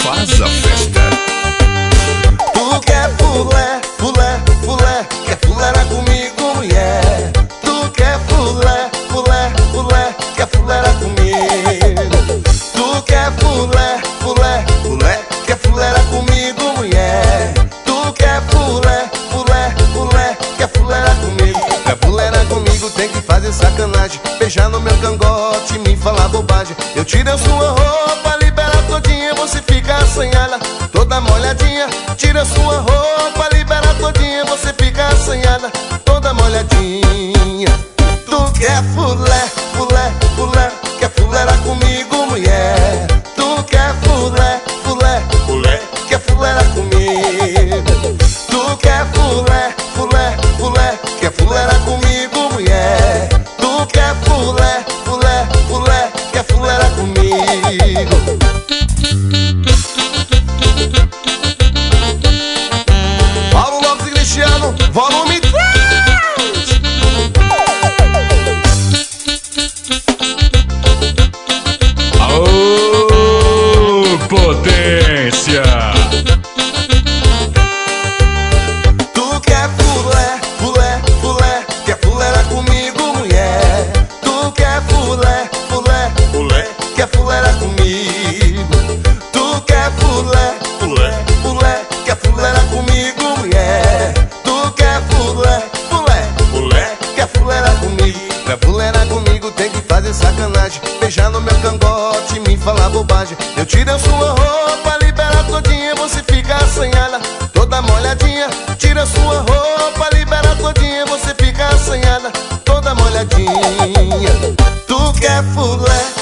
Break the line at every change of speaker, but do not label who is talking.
faz a festa.
Tu quer fulé, fulé, fulé, quer fulerar comigo, mulher. Tu quer fulé, fulé, fulé, quer fulerar comigo. Tu quer fulé, fulé, fulé, quer fulerar comigo, mulher. Tu quer fulé, fulé, fulé, quer fulerar comigo. Quer fulerar comigo, tem que fazer sacanagem, beijar no meu cangote e me falar bobagem. Eu tiro a sua roupa, libera todinha, você fica assanhada, toda molhadinha. Tira sua roupa, libera todinha, você fica assanhada, toda molhadinha. Tu quer fulé, fulé, fulé, quer fulerar comigo, mulher. Tu quer fulé, fulé, fulé, quer fulerar comigo. Tu quer fulé, fulé, fulé, quer fulerar comigo, mulher. Tu quer fulé, fulé, fulé, quer fulerar comigo. Volume 3.
Aô, potência!
Tu quer fulé, fulé, fulé, quer fulerar comigo, mulher. Tu quer fulé, fulé, fulé, quer fulerar comigo. Tu quer fulé, fulé, fulé, quer fulerar comigo, mulher. Tu quer fulé, fulé, fulé, quer fulerar comigo. Quer fulerar comigo, tem que fazer sacanagem, beijar no meu cangote e me falar bobagem. Eu tiro a sua roupa, libera todinha, você fica assanhada, toda molhadinha. Tira sua roupa, libera todinha, você fica assanhada, toda molhadinha. Tu quer fulé,